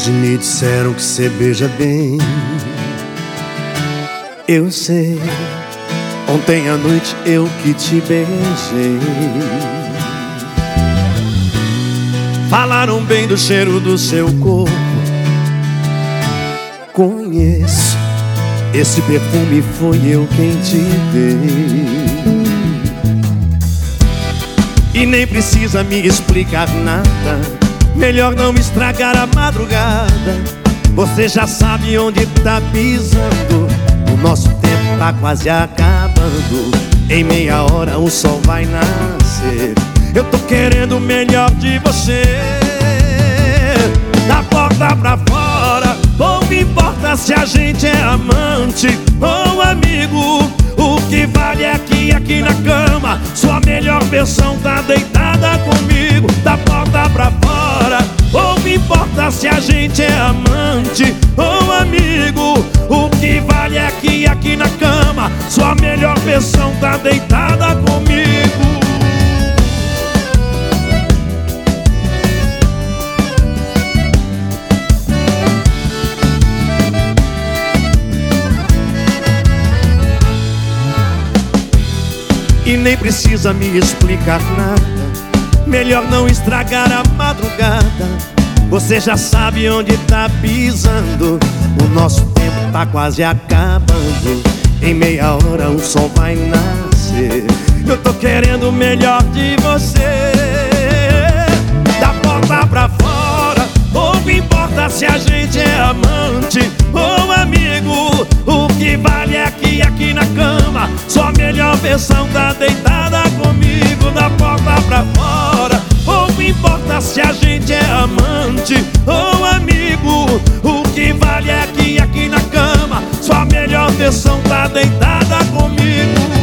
Hoje me disseram que cê beija bem. Eu sei, ontem à noite eu que te beijei. Falaram bem do cheiro do seu corpo. Conheço, esse perfume foi eu quem te dei. E nem precisa me explicar nada, melhor não estragar a madrugada. Você já sabe onde tá pisando. O nosso tempo tá quase acabando. Em meia hora o sol vai nascer. Eu tô querendo o melhor de você. Da porta pra fora, pouco importa se a gente é amante ou amigo. O que vale é que aqui na cama sua melhor versão tá deitada comigo. Da porta pra fora, pouco importa se a gente é amante ou amigo. O que vale é que aqui na cama sua melhor versão tá deitada comigo. E nem precisa me explicar nada, melhor não estragar a madrugada. Você já sabe onde tá pisando. O nosso tempo tá quase acabando. Em meia hora o sol vai nascer. Eu tô querendo o melhor de você. Da porta pra fora, pouco importa se a gente é amante ou amigo. O que vale é que aqui na cama sua melhor versão tá deitada comigo. Da porta pra fora, pouco importa se a gente é amante ou amigo. O que vale é que aqui na cama sua melhor versão tá deitada comigo.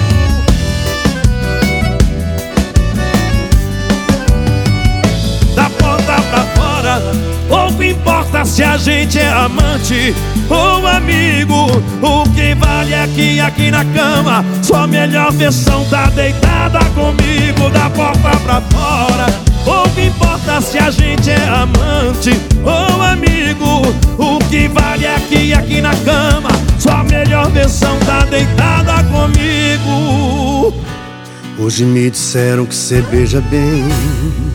Da porta pra fora, pouco importa se a gente é amante ou amigo. O que vale é que aqui na cama sua melhor versão tá deitada comigo. Da porta pra fora, pouco importa se a gente é amante ou amigo. O que vale é que aqui na cama sua melhor versão tá deitada comigo. Hoje me disseram que cê beija bem.